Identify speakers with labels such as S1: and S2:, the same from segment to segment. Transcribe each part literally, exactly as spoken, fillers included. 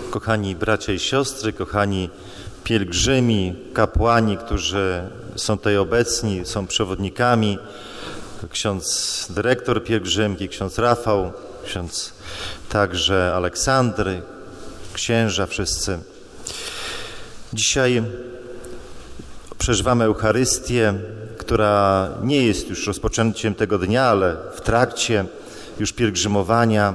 S1: Kochani bracia i siostry, kochani pielgrzymi, kapłani, którzy są tutaj obecni, są przewodnikami, ksiądz dyrektor pielgrzymki, ksiądz Rafał, ksiądz także Aleksandry, księża wszyscy. Dzisiaj przeżywamy Eucharystię, która nie jest już rozpoczęciem tego dnia, ale w trakcie już pielgrzymowania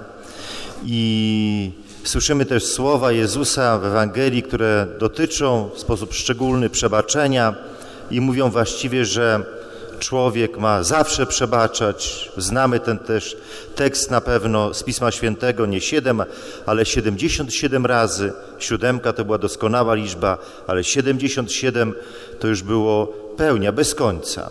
S1: i słyszymy też słowa Jezusa w Ewangelii, które dotyczą w sposób szczególny przebaczenia i mówią właściwie, że człowiek ma zawsze przebaczać. Znamy ten też tekst na pewno z Pisma Świętego, nie siedem, ale siedemdziesiąt siedem razy. Siódemka to była doskonała liczba, ale siedemdziesiąt siedem to już było pełnia, bez końca.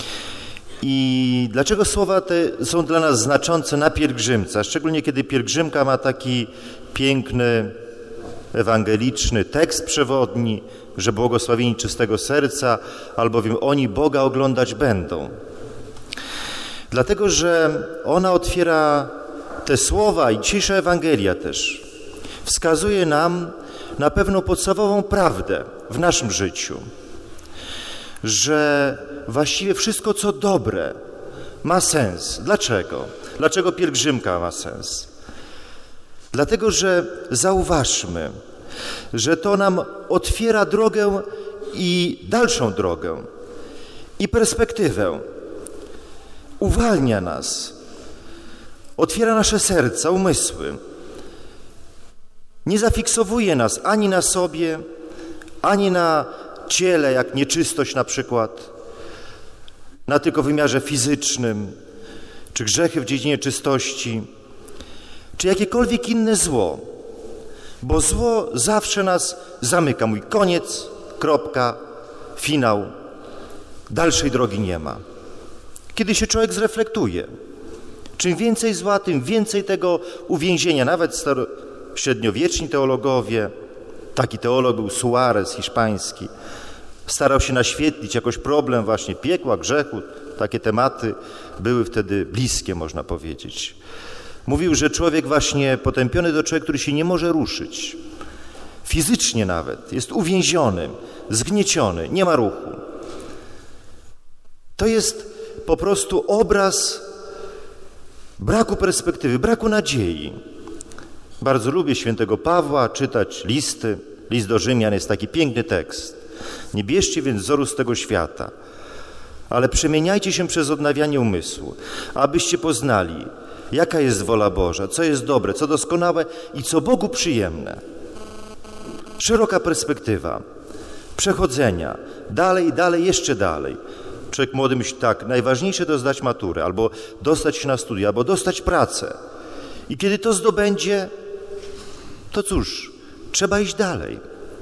S1: I dlaczego słowa te są dla nas znaczące na pielgrzymce, szczególnie kiedy pielgrzymka ma taki piękny, ewangeliczny tekst przewodni, że błogosławieni czystego serca, albowiem oni Boga oglądać będą. Dlatego, że ona otwiera te słowa i dzisiejsza Ewangelia też wskazuje nam na pewną podstawową prawdę w naszym życiu, że właściwie wszystko, co dobre, ma sens. Dlaczego? Dlaczego pielgrzymka ma sens? Dlatego, że zauważmy, że to nam otwiera drogę i dalszą drogę i perspektywę. Uwalnia nas, otwiera nasze serca, umysły. Nie zafiksowuje nas ani na sobie, ani na ciele, jak nieczystość na przykład, na tylko wymiarze fizycznym, czy grzechy w dziedzinie czystości, czy jakiekolwiek inne zło, bo zło zawsze nas zamyka. Mój koniec, kropka, finał, dalszej drogi nie ma. Kiedy się człowiek zreflektuje, czym więcej zła, tym więcej tego uwięzienia. Nawet staro- średniowieczni teologowie, taki teolog był Suarez, hiszpański, starał się naświetlić jakoś problem właśnie piekła, grzechu. Takie tematy były wtedy bliskie, można powiedzieć. Mówił, że człowiek właśnie potępiony to człowiek, który się nie może ruszyć. Fizycznie nawet. Jest uwięziony, zgnieciony, nie ma ruchu. To jest po prostu obraz braku perspektywy, braku nadziei. Bardzo lubię świętego Pawła, czytać listy. List do Rzymian jest taki piękny tekst. Nie bierzcie więc wzoru z tego świata, ale przemieniajcie się przez odnawianie umysłu, abyście poznali, jaka jest wola Boża, co jest dobre, co doskonałe i co Bogu przyjemne. Szeroka perspektywa przechodzenia, dalej, dalej, jeszcze dalej. Człowiek młody myśli tak, najważniejsze to zdać maturę, albo dostać się na studia, albo dostać pracę. I kiedy to zdobędzie, to cóż, trzeba iść dalej.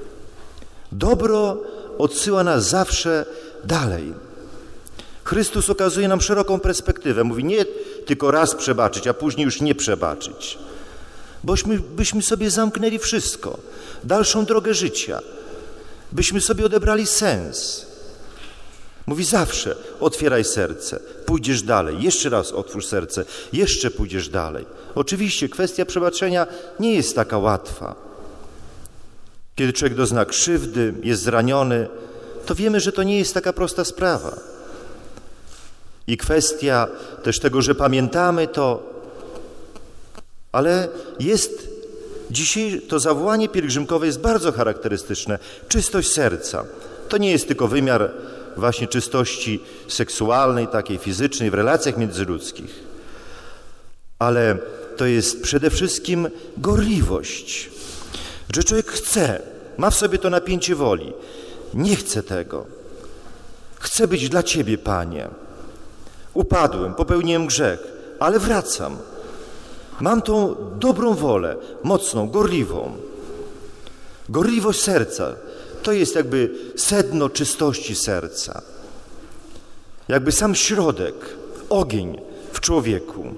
S1: Dobro odsyła nas zawsze dalej. Chrystus okazuje nam szeroką perspektywę. Mówi nie tylko raz przebaczyć, a później już nie przebaczyć. Bośmy byśmy sobie zamknęli wszystko, dalszą drogę życia. Byśmy sobie odebrali sens. Mówi zawsze otwieraj serce, pójdziesz dalej, jeszcze raz otwórz serce, jeszcze pójdziesz dalej. Oczywiście kwestia przebaczenia nie jest taka łatwa. Kiedy człowiek dozna krzywdy, jest zraniony, to wiemy, że to nie jest taka prosta sprawa. I kwestia też tego, że pamiętamy to, ale jest dzisiaj to zawołanie pielgrzymkowe jest bardzo charakterystyczne. Czystość serca. To nie jest tylko wymiar właśnie czystości seksualnej, takiej fizycznej, w relacjach międzyludzkich, ale to jest przede wszystkim gorliwość, że człowiek chce, ma w sobie to napięcie woli. Nie chcę tego. Chcę być dla Ciebie, Panie. Upadłem, popełniłem grzech, ale wracam. Mam tą dobrą wolę, mocną, gorliwą. Gorliwość serca to jest jakby sedno czystości serca. Jakby sam środek, ogień w człowieku.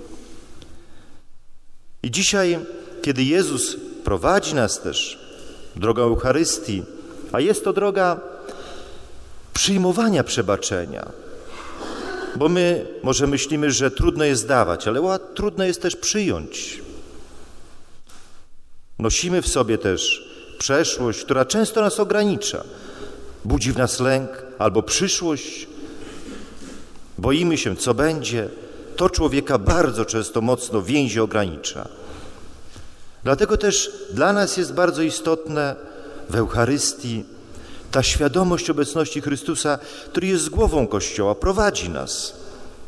S1: I dzisiaj, kiedy Jezus prowadzi nas też drogą Eucharystii, a jest to droga przyjmowania przebaczenia, bo my może myślimy, że trudno jest dawać, ale trudno jest też przyjąć. Nosimy w sobie też przeszłość, która często nas ogranicza. Budzi w nas lęk albo przyszłość. Boimy się, co będzie. To człowieka bardzo często mocno więzi, ogranicza. Dlatego też dla nas jest bardzo istotne w Eucharystii ta świadomość obecności Chrystusa, który jest głową Kościoła, prowadzi nas.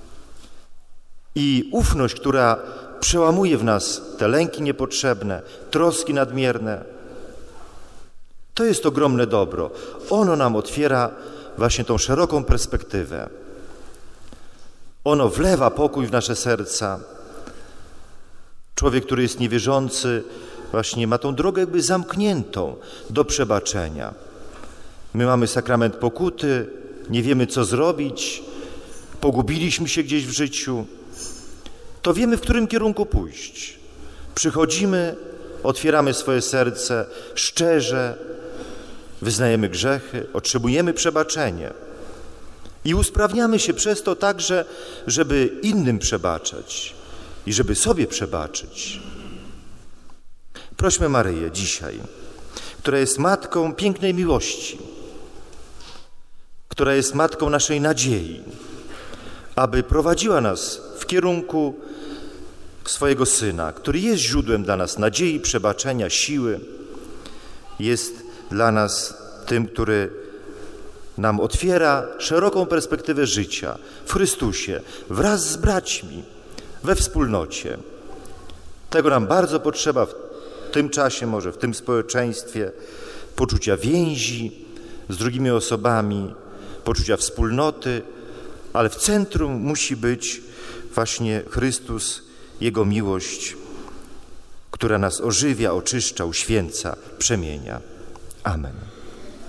S1: I ufność, która przełamuje w nas te lęki niepotrzebne, troski nadmierne. To jest ogromne dobro. Ono nam otwiera właśnie tą szeroką perspektywę. Ono wlewa pokój w nasze serca. Człowiek, który jest niewierzący, właśnie ma tą drogę jakby zamkniętą do przebaczenia. My mamy sakrament pokuty, nie wiemy, co zrobić, pogubiliśmy się gdzieś w życiu. To wiemy, w którym kierunku pójść. Przychodzimy, otwieramy swoje serce szczerze, wyznajemy grzechy, otrzymujemy przebaczenie i usprawniamy się przez to także, żeby innym przebaczać i żeby sobie przebaczyć. Prośmy Maryję dzisiaj, która jest matką pięknej miłości, która jest matką naszej nadziei, aby prowadziła nas w kierunku swojego Syna, który jest źródłem dla nas nadziei, przebaczenia, siły, jest dla nas tym, który nam otwiera szeroką perspektywę życia w Chrystusie, wraz z braćmi, we wspólnocie. Tego nam bardzo potrzeba w tym czasie, może w tym społeczeństwie, poczucia więzi z drugimi osobami, poczucia wspólnoty, ale w centrum musi być właśnie Chrystus, Jego miłość, która nas ożywia, oczyszcza, uświęca, przemienia. Amen.